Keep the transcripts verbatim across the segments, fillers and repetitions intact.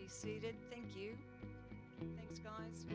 be seated. Thank you. Thanks, guys.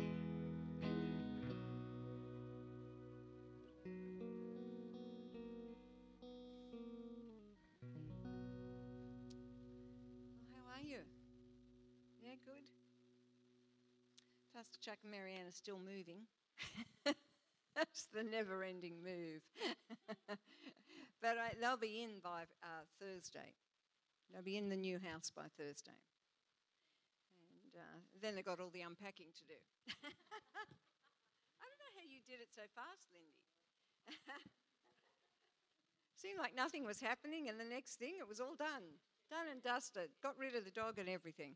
Well, how are you? Yeah, good. Pastor Chuck and Marianne are still moving. That's the never-ending move. But I, they'll be in by uh, Thursday. They'll be in the new house by Thursday. And uh, then they've got all the unpacking to do. I don't know how you did it so fast, Lindy. Seemed like nothing was happening, and the next thing, it was all done. Done and dusted. Got rid of the dog and everything.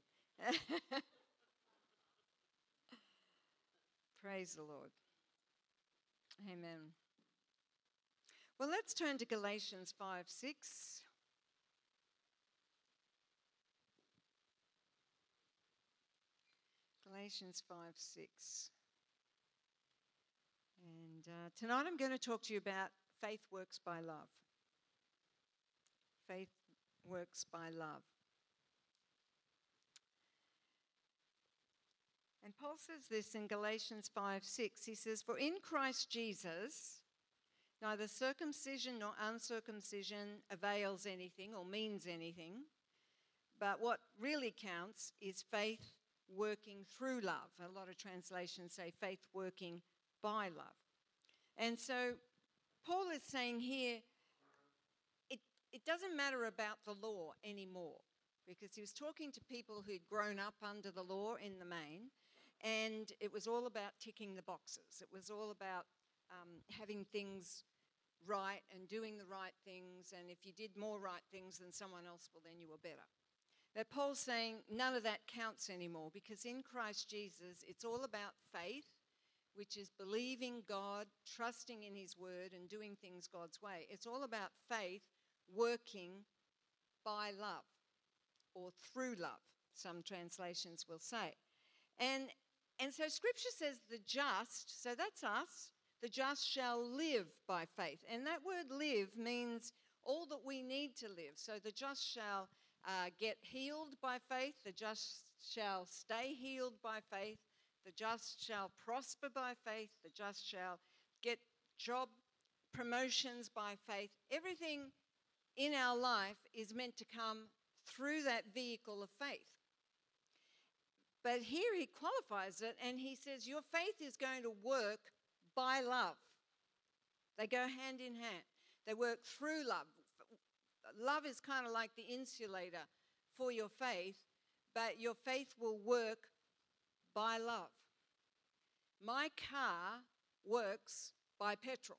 Praise the Lord. Amen. Well, let's turn to Galatians five six. Galatians five six. And uh, tonight I'm going to talk to you about faith works by love. Faith works by love. And Paul says this in Galatians five six. He says, "For in Christ Jesus, neither circumcision nor uncircumcision avails anything or means anything, but what really counts is faith working through love." A lot of translations say faith working by love. And so Paul is saying here, it, it doesn't matter about the law anymore, because he was talking to people who'd grown up under the law in the main, and it was all about ticking the boxes. It was all about um, having things right and doing the right things, and if you did more right things than someone else, well, then you were better. But Paul's saying none of that counts anymore, because in Christ Jesus, it's all about faith, which is believing God, trusting in his word, and doing things God's way. It's all about faith working by love, or through love, some translations will say. And, and so Scripture says the just, so that's us, the just shall live by faith. And that word live means all that we need to live. So the just shall uh, get healed by faith, the just shall stay healed by faith, the just shall prosper by faith, the just shall get job promotions by faith. Everything in our life is meant to come through that vehicle of faith. But here he qualifies it, and he says your faith is going to work by love. They go hand in hand. They work through love. Love is kind of like the insulator for your faith, but your faith will work by love. My car works by petrol.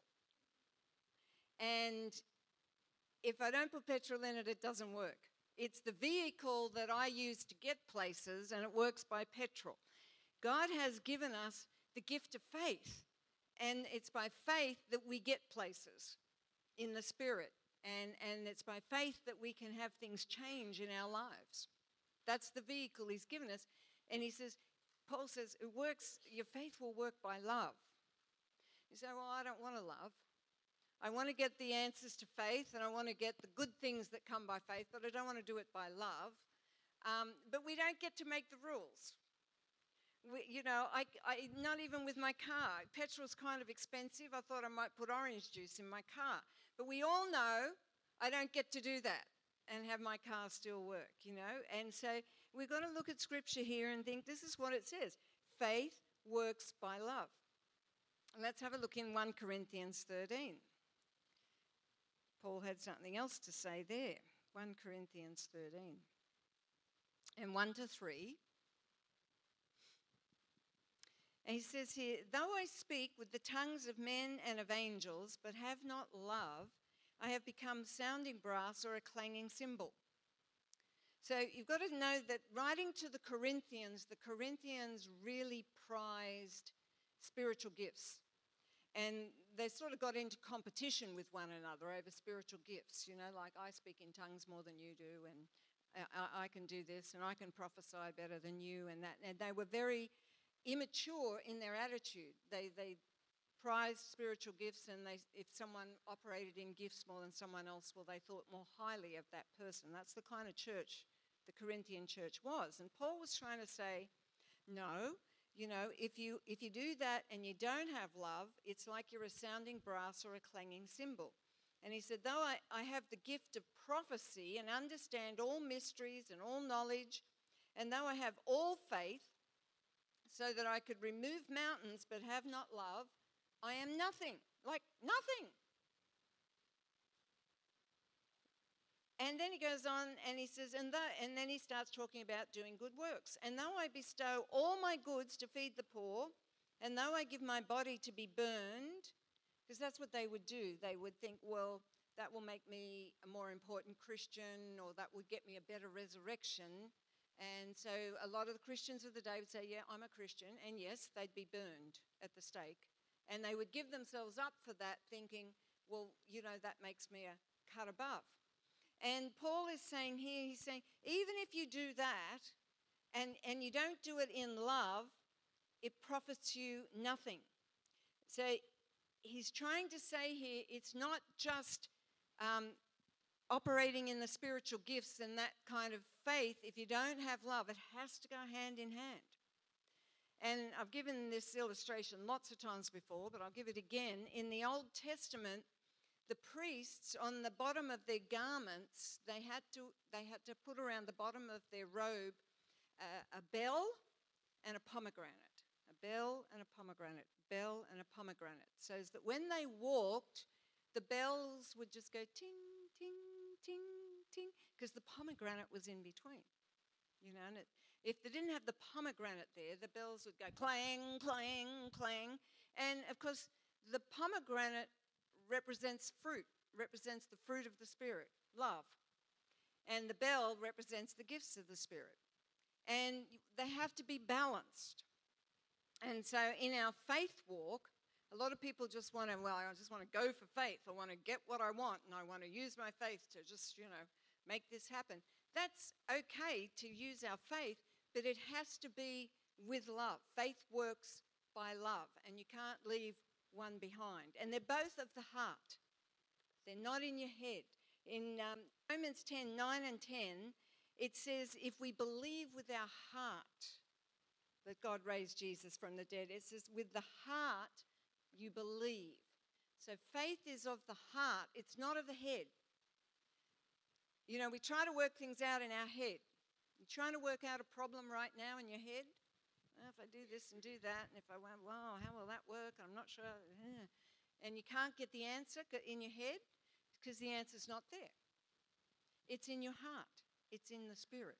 And if I don't put petrol in it, it doesn't work. It's the vehicle that I use to get places, and it works by petrol. God has given us the gift of faith, and it's by faith that we get places in the Spirit, and, and it's by faith that we can have things change in our lives. That's the vehicle he's given us. And he says, Paul says, it works, your faith will work by love. You say, well, I don't want to love. I want to get the answers to faith, and I want to get the good things that come by faith, but I don't want to do it by love. Um, but we don't get to make the rules. We, you know, I, I, not even with my car. Petrol's kind of expensive. I thought I might put orange juice in my car. But we all know I don't get to do that and have my car still work, you know. And so we've got to look at Scripture here and think this is what it says. Faith works by love. And let's have a look in First Corinthians thirteen. Paul had something else to say there. First Corinthians thirteen. And one to three. And he says here, though I speak with the tongues of men and of angels, but have not love, I have become sounding brass or a clanging cymbal. So you've got to know that writing to the Corinthians, the Corinthians really prized spiritual gifts. And they sort of got into competition with one another over spiritual gifts. You know, like I speak in tongues more than you do, and I, I can do this, and I can prophesy better than you, and that. And they were very immature in their attitude. They they prized spiritual gifts, and they, if someone operated in gifts more than someone else, well, they thought more highly of that person. That's the kind of church the Corinthian church was. And Paul was trying to say, no, you know, if you if you do that and you don't have love, it's like you're a sounding brass or a clanging cymbal. And he said, though I, I have the gift of prophecy and understand all mysteries and all knowledge, and though I have all faith, so that I could remove mountains but have not love, I am nothing, like nothing. And then he goes on and he says, and, though, and then he starts talking about doing good works. And though I bestow all my goods to feed the poor, and though I give my body to be burned, because that's what they would do. They would think, well, that will make me a more important Christian, or that would get me a better resurrection. And so a lot of the Christians of the day would say, yeah, I'm a Christian. And yes, they'd be burned at the stake. And they would give themselves up for that, thinking, well, you know, that makes me a cut above. And Paul is saying here, he's saying, even if you do that and, and you don't do it in love, it profits you nothing. So he's trying to say here, it's not just um, operating in the spiritual gifts and that kind of faith. If you don't have love, it has to go hand in hand. And I've given this illustration lots of times before, but I'll give it again. In the Old Testament, the priests, on the bottom of their garments, they had to they had to put around the bottom of their robe uh, a bell and a pomegranate. A bell and a pomegranate. Bell and a pomegranate. So that when they walked, the bells would just go ting, ting, ting, ting, because the pomegranate was in between. You know, and it, if they didn't have the pomegranate there, the bells would go clang, clang, clang. And of course, the pomegranate represents fruit, represents the fruit of the Spirit, love. And the bell represents the gifts of the Spirit. And they have to be balanced. And so in our faith walk, a lot of people just want to, well, I just want to go for faith. I want to get what I want, and I want to use my faith to just, you know, make this happen. That's okay to use our faith, but it has to be with love. Faith works by love, and you can't leave one behind. And they're both of the heart. They're not in your head. In um, Romans ten, nine and ten, it says, if we believe with our heart that God raised Jesus from the dead, it says, with the heart you believe. So faith is of the heart. It's not of the head. You know, we try to work things out in our head. You're trying to work out a problem right now in your head. Well, if I do this and do that, and if I went, well, how will that work? I'm not sure. And you can't get the answer in your head because the answer's not there. It's in your heart. It's in the Spirit.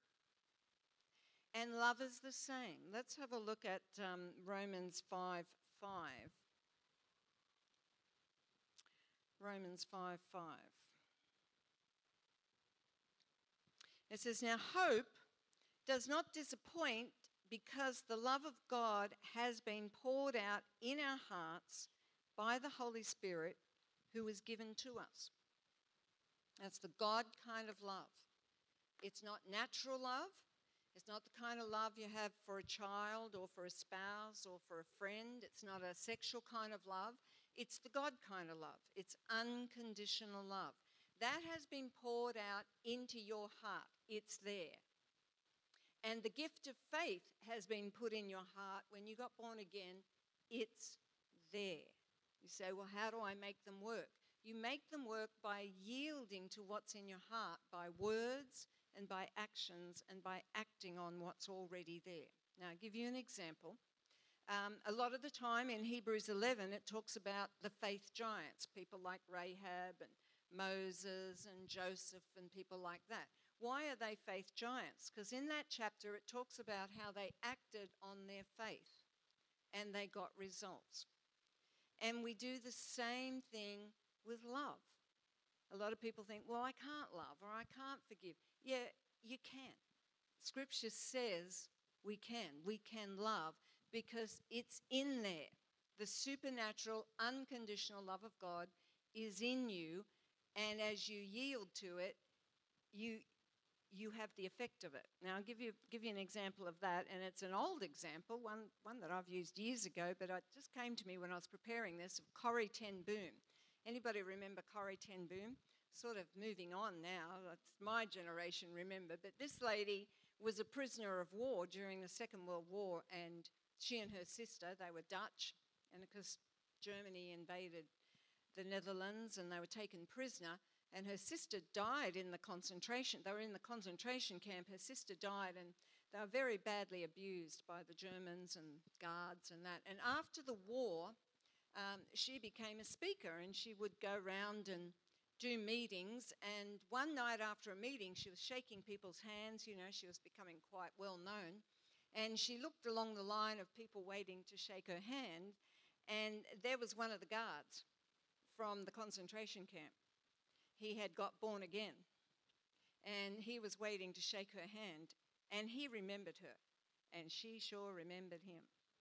And love is the same. Let's have a look at um, Romans five five. Romans five five. It says, now hope does not disappoint because the love of God has been poured out in our hearts by the Holy Spirit who is given to us. That's the God kind of love. It's not natural love. It's not the kind of love you have for a child or for a spouse or for a friend. It's not a sexual kind of love. It's the God kind of love. It's unconditional love. That has been poured out into your heart. It's there. And the gift of faith has been put in your heart when you got born again. It's there. You say, well, how do I make them work? You make them work by yielding to what's in your heart, by words and by actions and by acting on what's already there. Now, I'll give you an example. Um, a lot of the time in Hebrews eleven, it talks about the faith giants, people like Rahab and Moses and Joseph and people like that. Why are they faith giants? Because in that chapter, it talks about how they acted on their faith and they got results. And we do the same thing with love. A lot of people think, well, I can't love or I can't forgive. Yeah, you can. Scripture says we can. We can love because it's in there. The supernatural, unconditional love of God is in you, and as you yield to it, you you have the effect of it. Now, I'll give you give you an example of that, and it's an old example, one, one that I've used years ago, but it just came to me when I was preparing this, of Corrie ten Boom. Anybody remember Corrie ten Boom? sort of moving on now. That's my generation, remember. But this lady was a prisoner of war during the Second World War, and she and her sister, they were Dutch, and of course Germany invaded the Netherlands and they were taken prisoner, and her sister died in the concentration. They were in the concentration camp. Her sister died, and they were very badly abused by the Germans and guards and that. And after the war, um, she became a speaker, and she would go around and do meetings. And one night after a meeting, she was shaking people's hands. You know, she was becoming quite well known. And she looked along the line of people waiting to shake her hand, and there was one of the guards from the concentration camp. He had got born again, and he was waiting to shake her hand, and he remembered her, and she sure remembered him.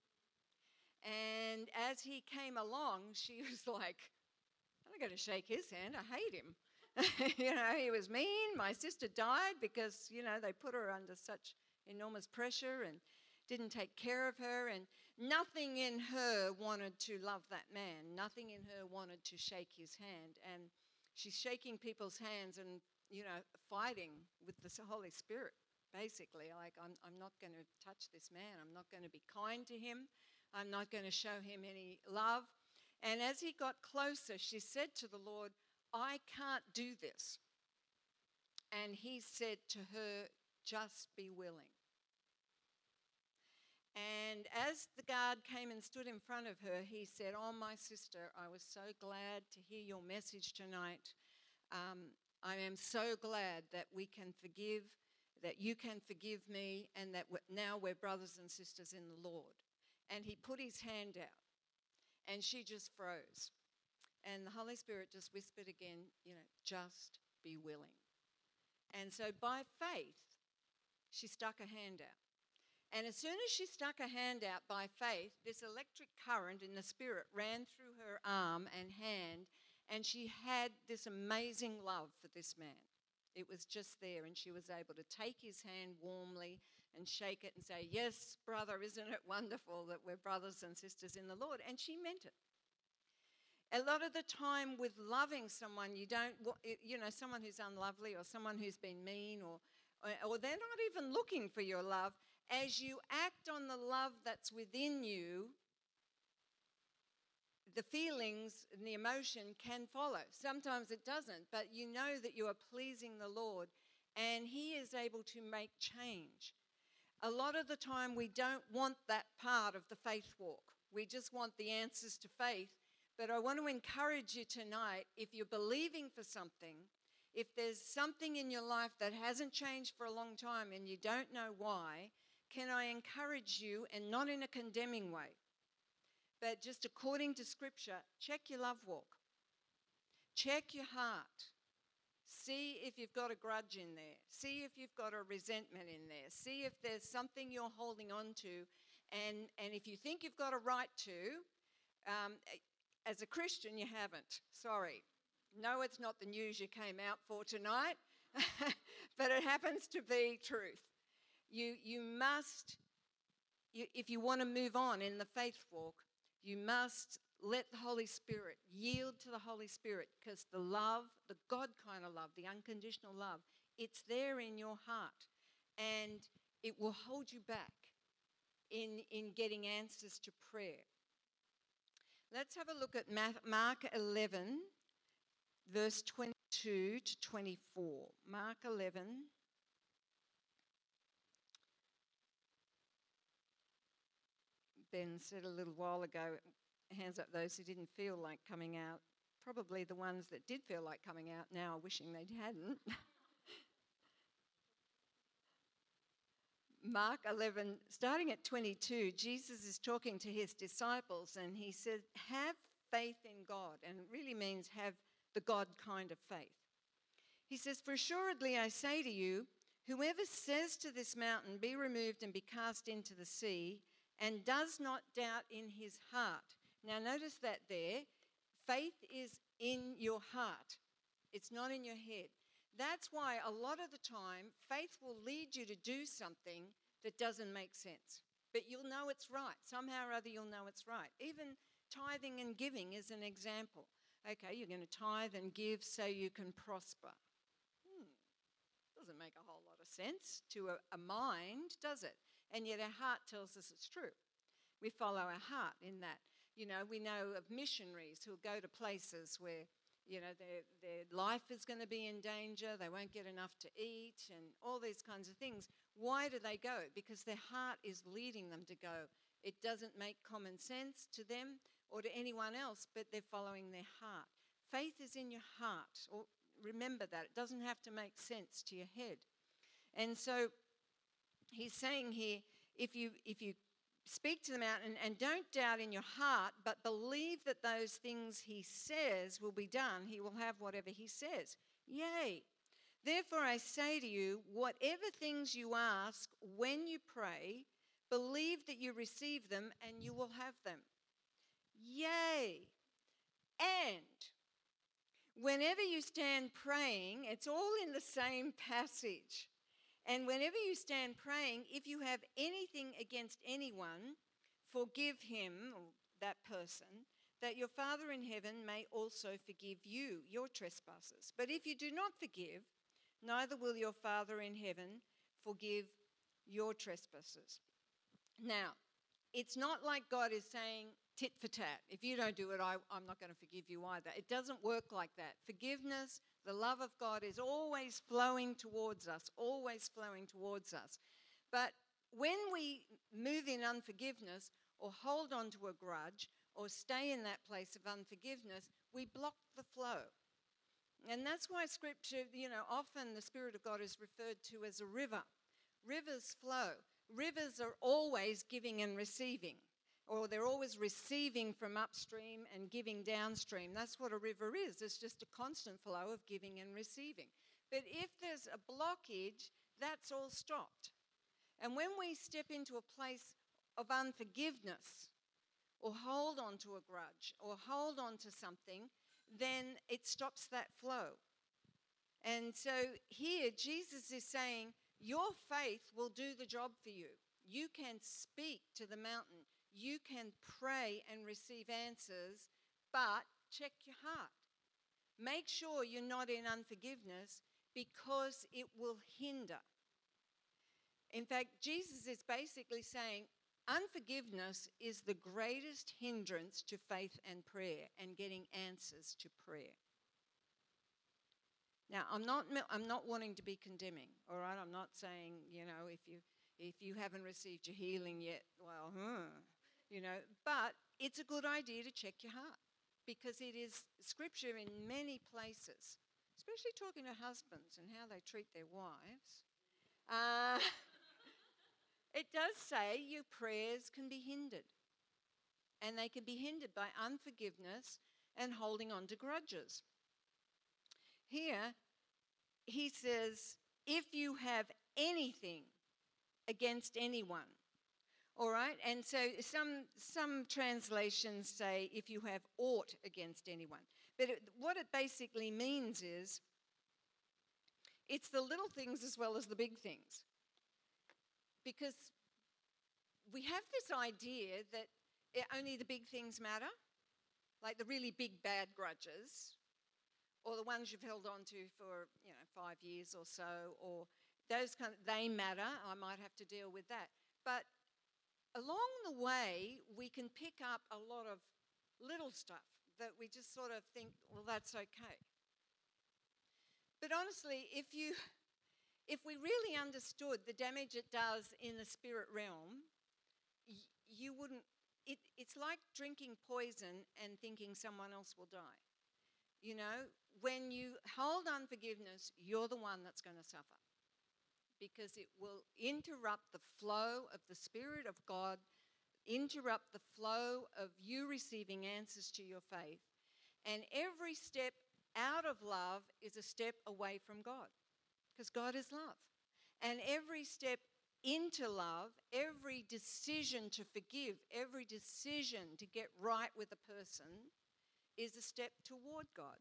And as he came along, she was like, I'm not going to shake his hand, I hate him. You know, he was mean. My sister died because, you know, they put her under such enormous pressure and didn't take care of her, and nothing in her wanted to love that man. Nothing in her wanted to shake his hand. And she's shaking people's hands and, you know, fighting with the Holy Spirit, basically. Like, I'm, I'm not going to touch this man. I'm not going to be kind to him. I'm not going to show him any love. And as he got closer, she said to the Lord, I can't do this. And he said to her, just be willing. And as the guard came and stood in front of her, he said, oh, my sister, I was so glad to hear your message tonight. Um, I am so glad that we can forgive, that you can forgive me, and that we're, now we're brothers and sisters in the Lord. And he put his hand out, and she just froze. And the Holy Spirit just whispered again, you know, just be willing. And so by faith, she stuck her hand out. And as soon as she stuck her hand out by faith, this electric current in the spirit ran through her arm and hand, and she had this amazing love for this man. It was just there, and she was able to take his hand warmly and shake it and say, yes, brother, isn't it wonderful that we're brothers and sisters in the Lord? And she meant it. A lot of the time with loving someone, you don't, you know, someone who's unlovely or someone who's been mean, or, or they're not even looking for your love. As you act on the love that's within you, the feelings and the emotion can follow. Sometimes it doesn't, but you know that you are pleasing the Lord, and he is able to make change. A lot of the time we don't want that part of the faith walk. We just want the answers to faith. But I want to encourage you tonight, if you're believing for something, if there's something in your life that hasn't changed for a long time and you don't know why, can I encourage you, and not in a condemning way, but just according to Scripture, check your love walk. Check your heart. See if you've got a grudge in there. See if you've got a resentment in there. See if there's something you're holding on to. And, and if you think you've got a right to, um, as a Christian, you haven't. Sorry. No, it's not the news you came out for tonight, but it happens to be truth. You, you must, you, if you want to move on in the faith walk, you must let the Holy Spirit, yield to the Holy Spirit, because the love, the God kind of love, the unconditional love, it's there in your heart, and it will hold you back in, in getting answers to prayer. Let's have a look at Mark eleven, verse twenty-two to twenty-four. Mark eleven. Ben said a little while ago, hands up those who didn't feel like coming out. Probably the ones that did feel like coming out now are wishing they hadn't. Mark eleven, starting at twenty-two, Jesus is talking to his disciples, and he said, have faith in God. And it really means have the God kind of faith. He says, for assuredly I say to you, whoever says to this mountain, be removed and be cast into the sea, and does not doubt in his heart. Now notice that there, faith is in your heart. It's not in your head. That's why a lot of the time, faith will lead you to do something that doesn't make sense. But you'll know it's right. Somehow or other you'll know it's right. Even tithing and giving is an example. Okay, you're going to tithe and give so you can prosper. Hmm, doesn't make a whole lot of sense to a, a mind, does it? And yet our heart tells us it's true. We follow our heart in that. You know, we know of missionaries who go to places where, you know, their, their life is going to be in danger, they won't get enough to eat, and all these kinds of things. Why do they go? Because their heart is leading them to go. It doesn't make common sense to them or to anyone else, but they're following their heart. Faith is in your heart. Or remember that. It doesn't have to make sense to your head. And so he's saying here, if you if you speak to the mountain and don't doubt in your heart, but believe that those things he says will be done, he will have whatever he says. Yea. Therefore I say to you, whatever things you ask when you pray, believe that you receive them and you will have them. Yea. And whenever you stand praying, it's all in the same passage. And whenever you stand praying, if you have anything against anyone, forgive him, or that person, that your Father in heaven may also forgive you your trespasses. But if you do not forgive, neither will your Father in heaven forgive your trespasses. Now, it's not like God is saying tit for tat. If you don't do it, I, I'm not going to forgive you either. It doesn't work like that. Forgiveness, the love of God is always flowing towards us, always flowing towards us. But when we move in unforgiveness or hold on to a grudge or stay in that place of unforgiveness, we block the flow. And that's why Scripture, you know, often the Spirit of God is referred to as a river. Rivers flow. Rivers are always giving and receiving, or they're always receiving from upstream and giving downstream. That's what a river is. It's just a constant flow of giving and receiving. But if there's a blockage, that's all stopped. And when we step into a place of unforgiveness, or hold on to a grudge, or hold on to something, then it stops that flow. And so here Jesus is saying, your faith will do the job for you. You can speak to the mountain. You can pray and receive answers, but check your heart. Make sure you're not in unforgiveness, because it will hinder. In fact, Jesus is basically saying unforgiveness is the greatest hindrance to faith and prayer and getting answers to prayer. Now, I'm not I'm not wanting to be condemning, all right? I'm not saying, you know, if you if you haven't received your healing yet, well, hmm, you know, but it's a good idea to check your heart, because it is Scripture in many places, especially talking to husbands and how they treat their wives. Uh, it does say your prayers can be hindered, and they can be hindered by unforgiveness and holding on to grudges. Here, he says, if you have anything against anyone, all right? And so some some translations say if you have aught against anyone. But it, what it basically means is it's the little things as well as the big things. Because we have this idea that it, only the big things matter, like the really big bad grudges, or the ones you've held on to for, you know, five years or so, or those kind of, they matter. I might have to deal with that. But along the way, we can pick up a lot of little stuff that we just sort of think, well, that's okay. But honestly, if you, if we really understood the damage it does in the spirit realm, y- you wouldn't, it, it's like drinking poison and thinking someone else will die. You know, when you hold unforgiveness, you're the one that's going to suffer, because it will interrupt the flow of the Spirit of God, interrupt the flow of you receiving answers to your faith. And every step out of love is a step away from God, because God is love. And every step into love, every decision to forgive, every decision to get right with a person is a step toward God,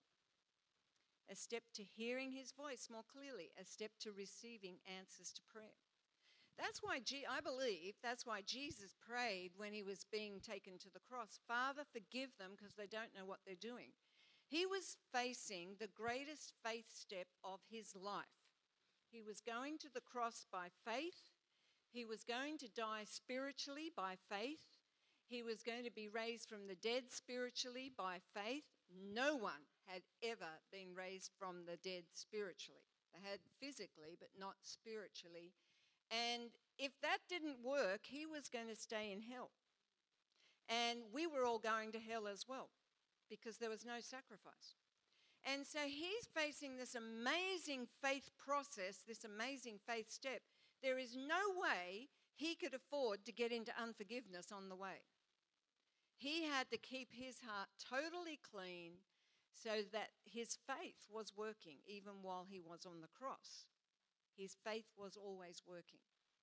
a step to hearing his voice more clearly, a step to receiving answers to prayer. That's why, G- I believe, that's why Jesus prayed when he was being taken to the cross, Father, forgive them because they don't know what they're doing. He was facing the greatest faith step of his life. He was going to the cross by faith. He was going to die spiritually by faith. He was going to be raised from the dead spiritually by faith. No one had ever been raised from the dead spiritually. They had physically, but not spiritually. And if that didn't work, he was going to stay in hell. And we were all going to hell as well, because there was no sacrifice. And so he's facing this amazing faith process, this amazing faith step. There is no way he could afford to get into unforgiveness on the way. He had to keep his heart totally clean so that his faith was working even while he was on the cross. His faith was always working.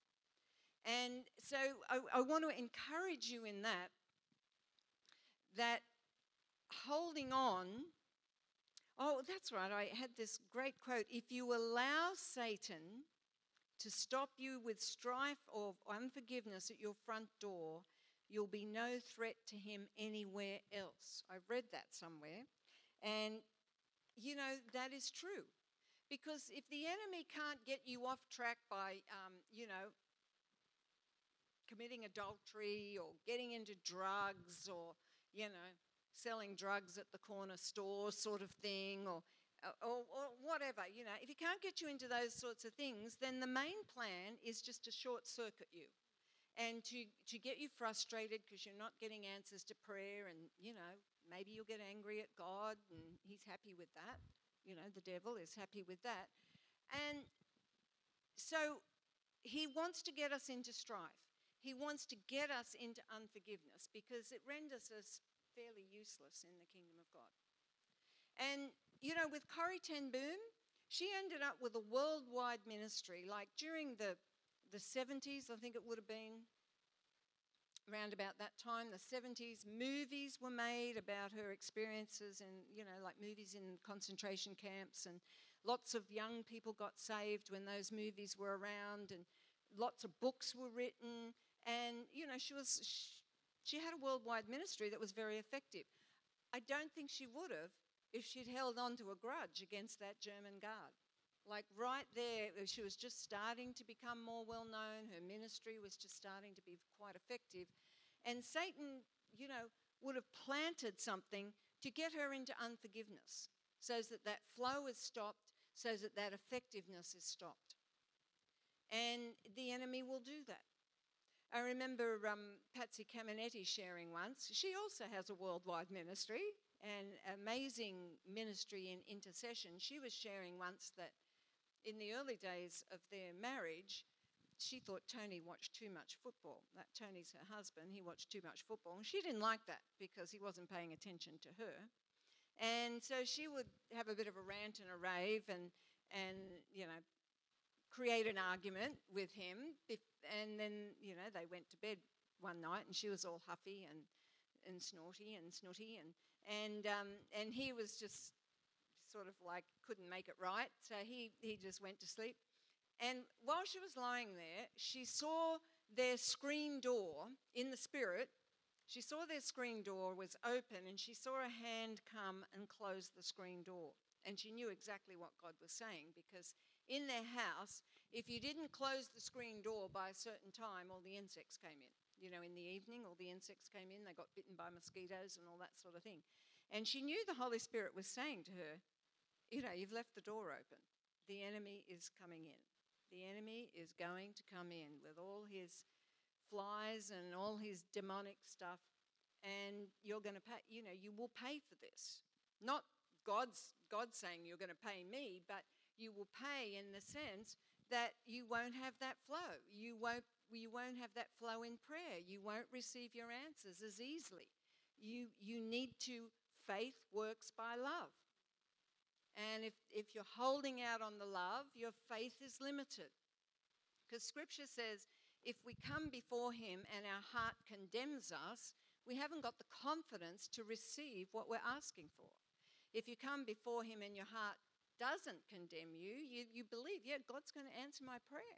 And so I, I want to encourage you in that, that holding on, oh, that's right, I had this great quote, if you allow Satan to stop you with strife or unforgiveness at your front door, you'll be no threat to him anywhere else. I read that somewhere. And, you know, that is true. Because if the enemy can't get you off track by, um, you know, committing adultery or getting into drugs or, you know, selling drugs at the corner store sort of thing or, or, or whatever, you know, if he can't get you into those sorts of things, then the main plan is just to short circuit you and to, to get you frustrated because you're not getting answers to prayer and, you know, maybe you'll get angry at God and he's happy with that. You know, the devil is happy with that. And so he wants to get us into strife. He wants to get us into unforgiveness because it renders us fairly useless in the kingdom of God. And, you know, with Corrie ten Boom, she ended up with a worldwide ministry. Like during the, the seventies, I think it would have been, around about that time, the seventies, movies were made about her experiences and, you know, like movies in concentration camps, and lots of young people got saved when those movies were around, and lots of books were written, and, you know, she was, she, she had a worldwide ministry that was very effective. I don't think she would have if she'd held on to a grudge against that German guard. Like right there, she was just starting to become more well-known. Her ministry was just starting to be quite effective. And Satan, you know, would have planted something to get her into unforgiveness so that that flow is stopped, so that that effectiveness is stopped. And the enemy will do that. I remember um, Patsy Caminetti sharing once. She also has a worldwide ministry, an amazing ministry in intercession. She was sharing once that in the early days of their marriage, she thought Tony watched too much football. That Tony's her husband, he watched too much football. And she didn't like that because he wasn't paying attention to her. And so she would have a bit of a rant and a rave and, and you know, create an argument with him. And then, you know, they went to bed one night and she was all huffy and, and snorty and snooty. And, and, um, and he was just sort of like couldn't make it right. So he, he just went to sleep. And while she was lying there, she saw their screen door in the spirit. She saw their screen door was open and she saw a hand come and close the screen door. And she knew exactly what God was saying because in their house, if you didn't close the screen door by a certain time, all the insects came in. You know, in the evening, all the insects came in. They got bitten by mosquitoes and all that sort of thing. And she knew the Holy Spirit was saying to her, you know, you've left the door open. The enemy is coming in. The enemy is going to come in with all his flies and all his demonic stuff, and you're going to pay, you know, you will pay for this. Not God's, God's saying you're going to pay me, but you will pay in the sense that you won't have that flow. You won't, you won't have that flow in prayer. You won't receive your answers as easily. You, you need to, faith works by love. And if, if you're holding out on the love, your faith is limited. Because Scripture says if we come before him and our heart condemns us, we haven't got the confidence to receive what we're asking for. If you come before him and your heart doesn't condemn you, you, you believe, yeah, God's going to answer my prayer.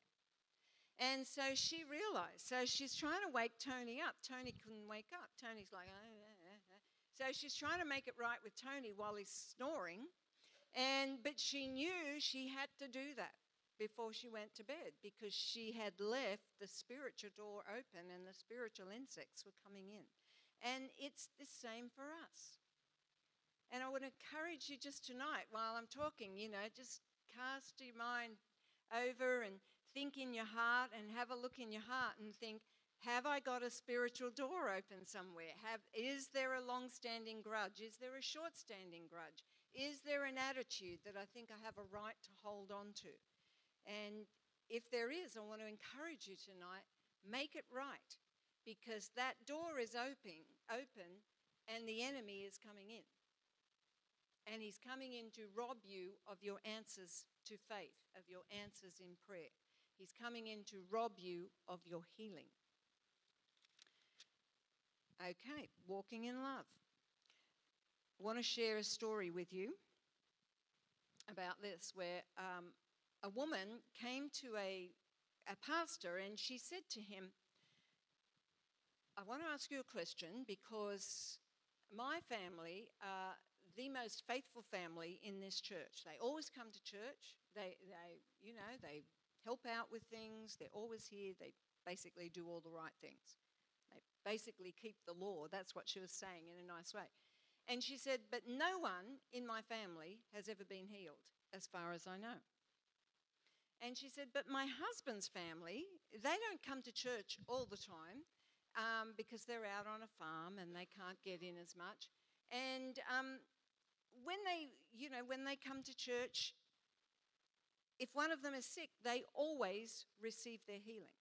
And so she realized. So she's trying to wake Tony up. Tony couldn't wake up. Tony's like, oh, oh, oh, oh. So she's trying to make it right with Tony while he's snoring. And but she knew she had to do that before she went to bed, because she had left the spiritual door open and the spiritual insects were coming in. And it's the same for us. And I would encourage you just tonight while I'm talking, you know, just cast your mind over and think in your heart and have a look in your heart and think, have I got a spiritual door open somewhere? Have, is there a long-standing grudge? Is there a short-standing grudge? Is there an attitude that I think I have a right to hold on to? And if there is, I want to encourage you tonight, make it right, because that door is open, open and the enemy is coming in. And he's coming in to rob you of your answers to faith, of your answers in prayer. He's coming in to rob you of your healing. Okay, walking in love. I want to share a story with you about this, where um, a woman came to a, a pastor and she said to him, I want to ask you a question, because my family are the most faithful family in this church. They always come to church. They, they, you know, they help out with things. They're always here. They basically do all the right things. They basically keep the law. That's what she was saying in a nice way. And she said, but no one in my family has ever been healed, as far as I know. And she said, but my husband's family, they don't come to church all the time um, because they're out on a farm and they can't get in as much. And um, when they, you know, when they come to church, if one of them is sick, they always receive their healing.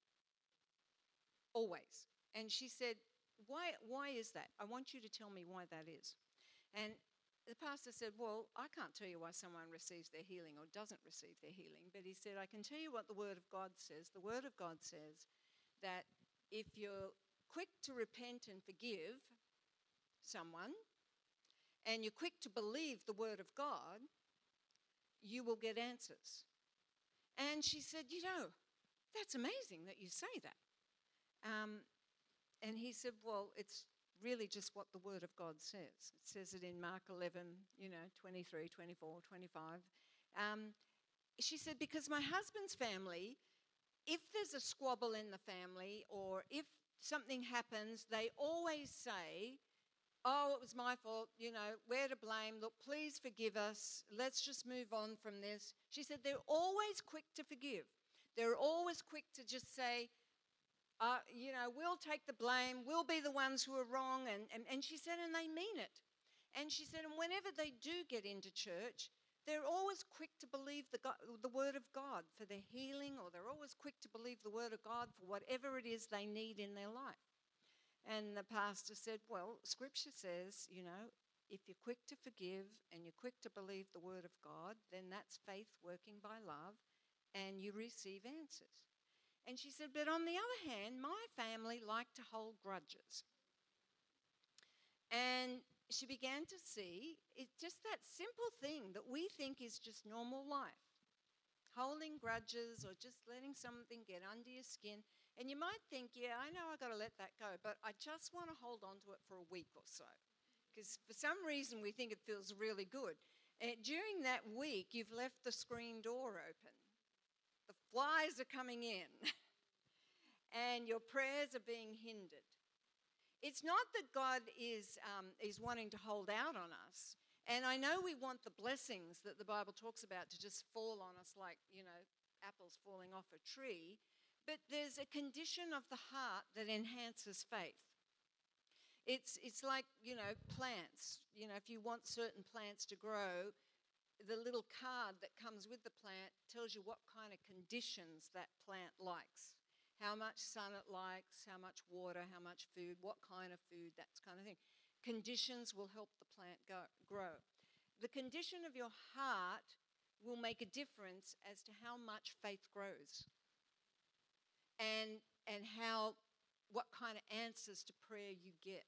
Always. And she said, why, why is that? I want you to tell me why that is. And the pastor said, well, I can't tell you why someone receives their healing or doesn't receive their healing, but he said, I can tell you what the Word of God says. The Word of God says that if you're quick to repent and forgive someone, and you're quick to believe the Word of God, you will get answers. And she said, you know, that's amazing that you say that. Um, and he said, well, it's really just what the Word of God says. It says it in Mark eleven, you know, twenty-three, twenty-four, twenty-five. Um, she said, because my husband's family, if there's a squabble in the family or if something happens, they always say, oh, it was my fault, you know, we're to blame, look, please forgive us, let's just move on from this. She said they're always quick to forgive. They're always quick to just say, Uh, you know, we'll take the blame, we'll be the ones who are wrong, and, and, and she said, and they mean it. And she said, and whenever they do get into church, they're always quick to believe the, God, the Word of God for their healing, or they're always quick to believe the Word of God for whatever it is they need in their life. And the pastor said, well, Scripture says, you know, if you're quick to forgive and you're quick to believe the Word of God, then that's faith working by love, and you receive answers. And she said, but on the other hand, my family like to hold grudges. And she began to see it's just that simple thing that we think is just normal life. Holding grudges or just letting something get under your skin. And you might think, yeah, I know I've got to let that go, but I just want to hold on to it for a week or so. Because for some reason we think it feels really good. And during that week, you've left the screen door open. The flies are coming in. And your prayers are being hindered. It's not that God is, um, is wanting to hold out on us. And I know we want the blessings that the Bible talks about to just fall on us like, you know, apples falling off a tree. But there's a condition of the heart that enhances faith. It's, it's like, you know, plants. You know, if you want certain plants to grow, the little card that comes with the plant tells you what kind of conditions that plant likes. How much sun it likes, how much water, how much food, what kind of food, that kind of thing. Conditions will help the plant go, grow. The condition of your heart will make a difference as to how much faith grows and, and how, what kind of answers to prayer you get.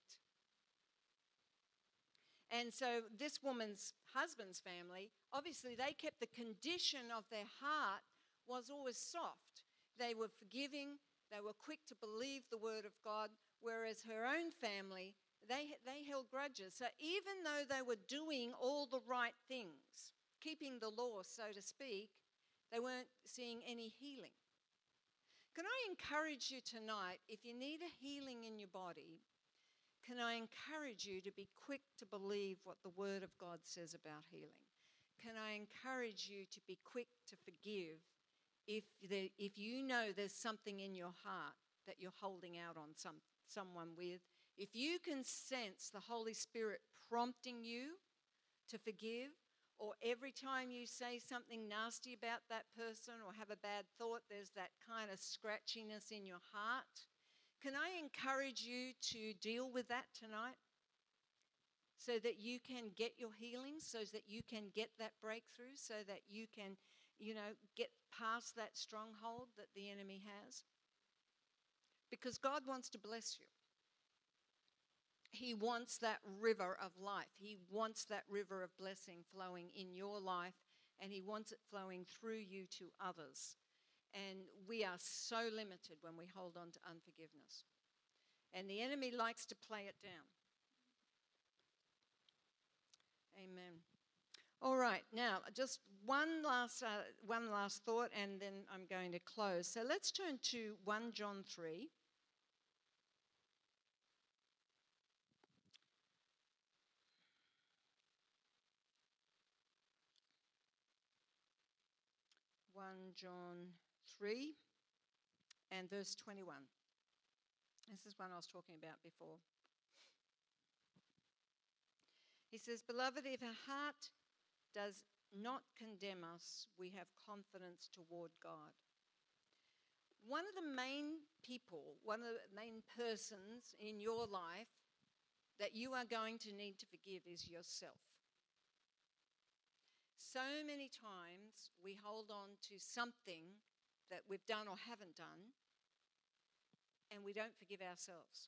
And so this woman's husband's family, obviously they kept the condition of their heart was always soft. They were forgiving, they were quick to believe the Word of God, whereas her own family, They, they held grudges. So even though they were doing all the right things, keeping the law, so to speak, they weren't seeing any healing. Can I encourage you tonight, if you need a healing in your body, can I encourage you to be quick to believe what the Word of God says about healing? Can I encourage you to be quick to forgive if, the, if you know there's something in your heart that you're holding out on some, someone with? If you can sense the Holy Spirit prompting you to forgive, or every time you say something nasty about that person or have a bad thought, there's that kind of scratchiness in your heart, can I encourage you to deal with that tonight so that you can get your healing, so that you can get that breakthrough, so that you can, you know, get past that stronghold that the enemy has? Because God wants to bless you. He wants that river of life. He wants that river of blessing flowing in your life, and he wants it flowing through you to others. And we are so limited when we hold on to unforgiveness. And the enemy likes to play it down. Amen. All right, now just one last, uh, one last thought, and then I'm going to close. So let's turn to First John three. First John three and verse twenty-one. This is one I was talking about before. He says, "Beloved, if our heart does not condemn us, we have confidence toward God." One of the main people, one of the main persons in your life that you are going to need to forgive is yourself. So many times we hold on to something that we've done or haven't done, and we don't forgive ourselves.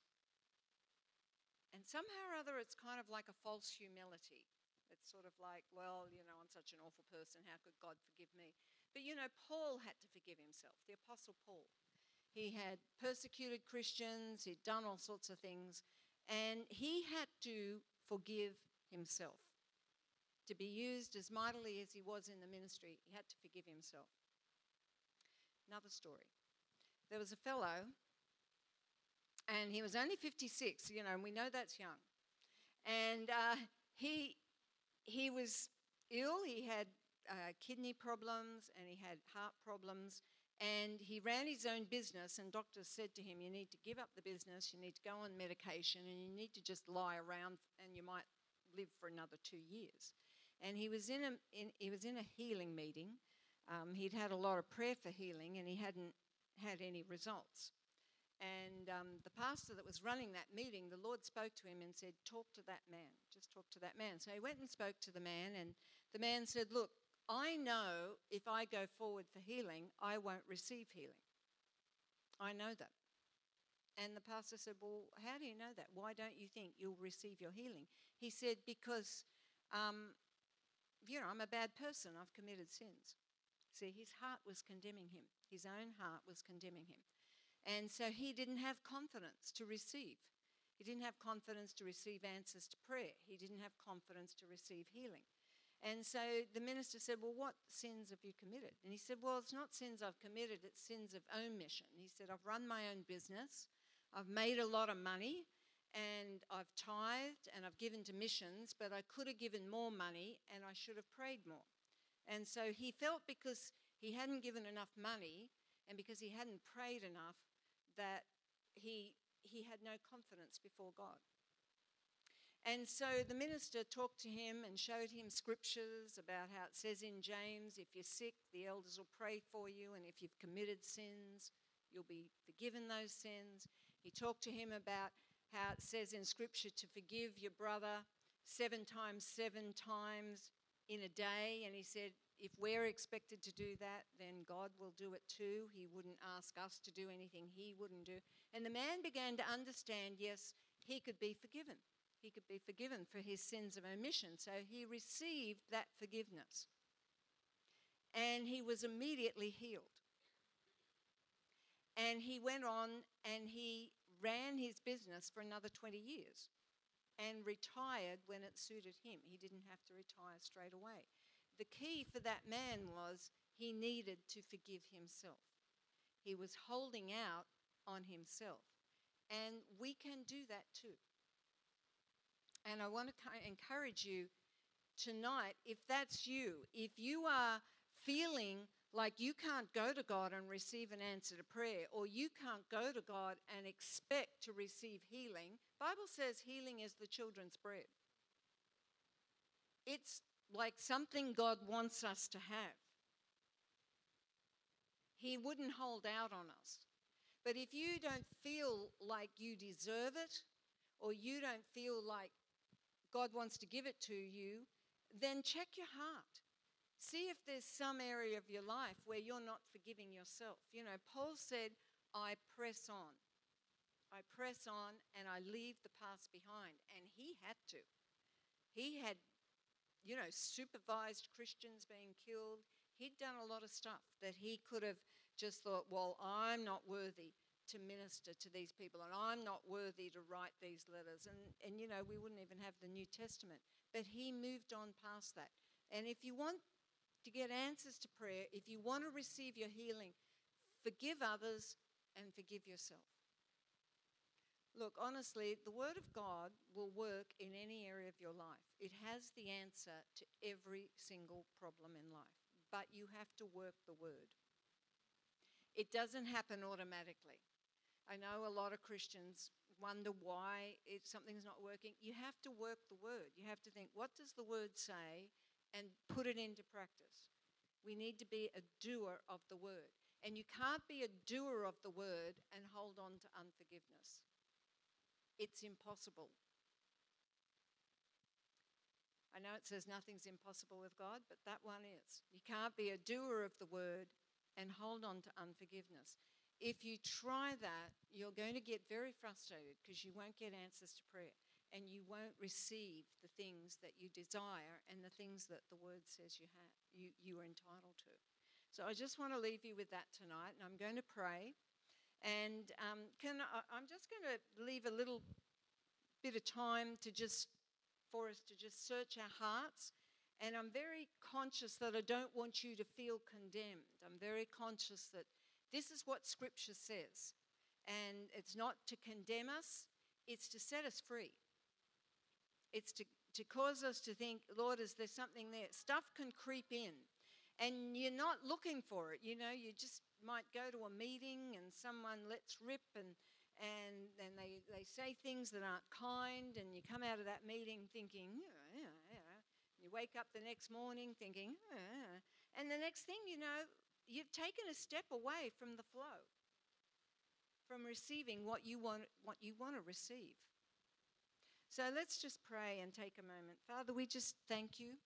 And somehow or other, it's kind of like a false humility. It's sort of like, well, you know, I'm such an awful person. How could God forgive me? But, you know, Paul had to forgive himself, the Apostle Paul. He had persecuted Christians. He'd done all sorts of things. And he had to forgive himself. To be used as mightily as he was in the ministry, he had to forgive himself. Another story. There was a fellow, and he was only fifty-six, you know, and we know that's young. And uh, he he was ill. He had uh, kidney problems, and he had heart problems. And he ran his own business, and doctors said to him, you need to give up the business, you need to go on medication, and you need to just lie around, and you might live for another two years. And he was in a in, he was in a healing meeting. Um, he'd had a lot of prayer for healing, and he hadn't had any results. And um, the pastor that was running that meeting, the Lord spoke to him and said, talk to that man, just talk to that man. So he went and spoke to the man, and the man said, look, I know if I go forward for healing, I won't receive healing. I know that. And the pastor said, well, how do you know that? Why don't you think you'll receive your healing? He said, because, um, you know, I'm a bad person. I've committed sins. See, his heart was condemning him. His own heart was condemning him. And so he didn't have confidence to receive. He didn't have confidence to receive answers to prayer. He didn't have confidence to receive healing. And so the minister said, well, what sins have you committed? And he said, well, it's not sins I've committed, it's sins of omission. He said, I've run my own business, I've made a lot of money, and I've tithed, and I've given to missions, but I could have given more money, and I should have prayed more. And so he felt because he hadn't given enough money, and because he hadn't prayed enough, that he, he had no confidence before God. And so the minister talked to him and showed him scriptures about how it says in James, if you're sick, the elders will pray for you, and if you've committed sins, you'll be forgiven those sins. He talked to him about how it says in scripture to forgive your brother seven times, seven times in a day. And he said, if we're expected to do that, then God will do it too. He wouldn't ask us to do anything he wouldn't do. And the man began to understand, yes, he could be forgiven. He could be forgiven for his sins of omission. So he received that forgiveness. And he was immediately healed. And he went on and he ran his business for another twenty years. and retired when it suited him. He didn't have to retire straight away. The key for that man was he needed to forgive himself. He was holding out on himself. And we can do that too. And I want to encourage you tonight, if that's you, if you are feeling like you can't go to God and receive an answer to prayer, or you can't go to God and expect to receive healing, Bible says healing is the children's bread. It's like something God wants us to have. He wouldn't hold out on us. But if you don't feel like you deserve it, or you don't feel like God wants to give it to you, then check your heart. See if there's some area of your life where you're not forgiving yourself. You know, Paul said, I press on. I press on and I leave the past behind. And he had to. He had, you know, supervised Christians being killed. He'd done a lot of stuff that he could have just thought, well, I'm not worthy to minister to these people, and I'm not worthy to write these letters. And, and, you know, we wouldn't even have the New Testament. But he moved on past that. And if you want to get answers to prayer, if you want to receive your healing, forgive others and forgive yourself. Look, honestly, the Word of God will work in any area of your life. It has the answer to every single problem in life. But you have to work the Word. It doesn't happen automatically. I know a lot of Christians wonder why it, something's not working. You have to work the Word. You have to think, what does the Word say, and put it into practice. We need to be a doer of the Word. And you can't be a doer of the Word and hold on to unforgiveness. It's impossible. I know it says nothing's impossible with God, but that one is. You can't be a doer of the Word and hold on to unforgiveness. If you try that, you're going to get very frustrated because you won't get answers to prayer, and you won't receive the things that you desire and the things that the Word says you have, you, you are entitled to. So I just want to leave you with that tonight, and I'm going to pray. And um, can I, I'm just going to leave a little bit of time to just for us to just search our hearts. And I'm very conscious that I don't want you to feel condemned. I'm very conscious that this is what Scripture says. And it's not to condemn us, it's to set us free. It's to, to cause us to think, Lord, is there something there? Stuff can creep in, and you're not looking for it. You know, you just might go to a meeting and someone lets rip and and then they, they say things that aren't kind, and you come out of that meeting thinking, yeah, yeah, yeah. You wake up the next morning thinking, yeah. And the next thing you know, you've taken a step away from the flow, from receiving what you want, what you want to receive. So let's just pray and take a moment. Father, we just thank you,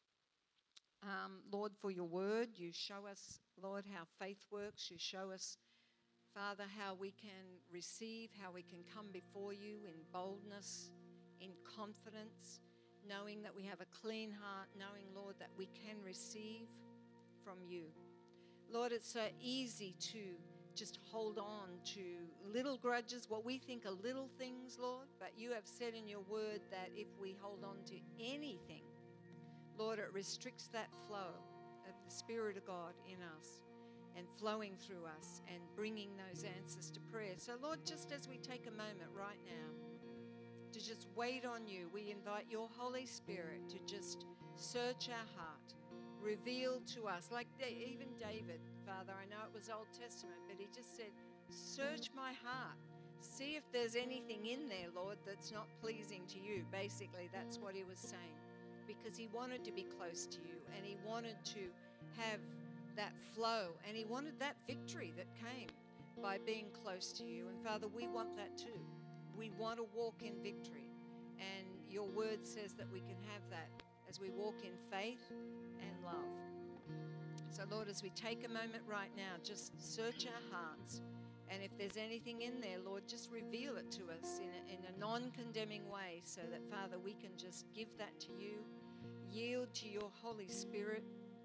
um, Lord, for your word. You show us, Lord, how faith works. You show us, Father, how we can receive, how we can come before you in boldness, in confidence, knowing that we have a clean heart, knowing, Lord, that we can receive from you. Lord, it's so easy to just hold on to little grudges, what we think are little things, Lord, but you have said in your word that if we hold on to anything, Lord, it restricts that flow of the Spirit of God in us and flowing through us and bringing those answers to prayer. So, Lord, just as we take a moment right now to just wait on you, we invite your Holy Spirit to just search our heart, reveal to us, like even David, Father, I know it was Old Testament, but he just said, search my heart. See if there's anything in there, Lord, that's not pleasing to you. Basically, that's what he was saying, because he wanted to be close to you, and he wanted to have that flow, and he wanted that victory that came by being close to you. And Father, we want that too. We want to walk in victory, and your word says that we can have that as we walk in faith and love. So Lord, as we take a moment right now, just search our hearts, and if there's anything in there, Lord, just reveal it to us in a, in a non-condemning way, so that, Father, we can just give that to you, yield to your Holy Spirit.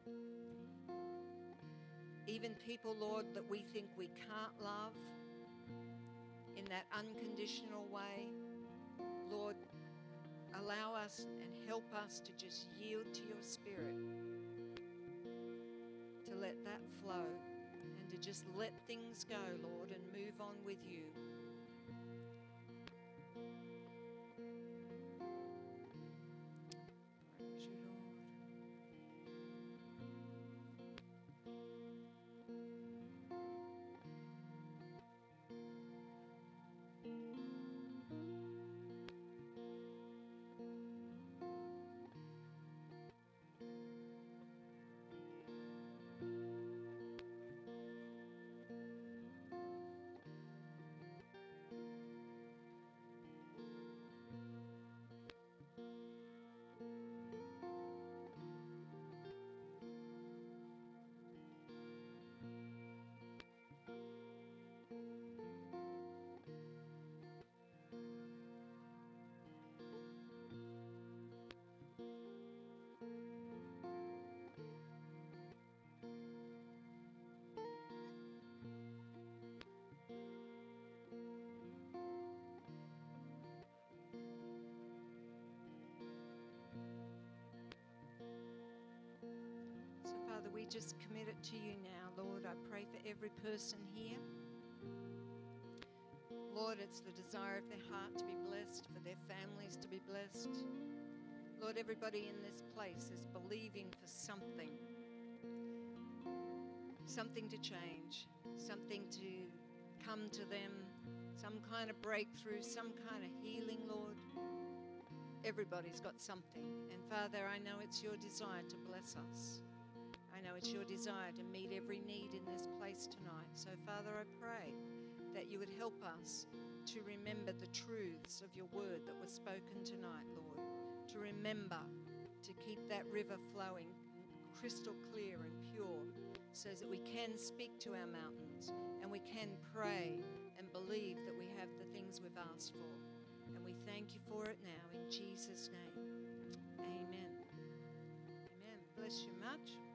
Even people, Lord, that we think we can't love in that unconditional way, Lord, allow us and help us to just yield to your Spirit, to let that flow and to just let things go, Lord, and move on with you. Praise you, Lord. So, Father, we just commit it to you now, Lord. I pray for every person here. Lord, it's the desire of their heart to be blessed, for their families to be blessed. Lord, everybody in this place is believing for something, something to change, something to come to them, some kind of breakthrough, some kind of healing, Lord. Everybody's got something. And Father, I know it's your desire to bless us. I know it's your desire to meet every need in this place tonight. So, Father, I pray that you would help us to remember the truths of your word that was spoken tonight, Lord. To remember to keep that river flowing crystal clear and pure so that we can speak to our mountains and we can pray and believe that we have the things we've asked for. And we thank you for it now in Jesus' name. Amen. Amen. Bless you much.